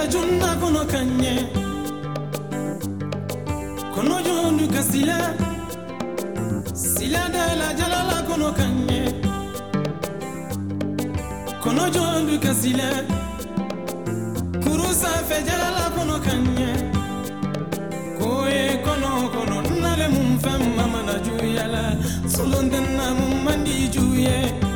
junna kono kanye kono jondu kasila sila de la jalala kono kanye kono jondu kasila kurusa fe jalala kono kanye koye kono kono nale mum fam mama na juyala solondenna mum mandi juye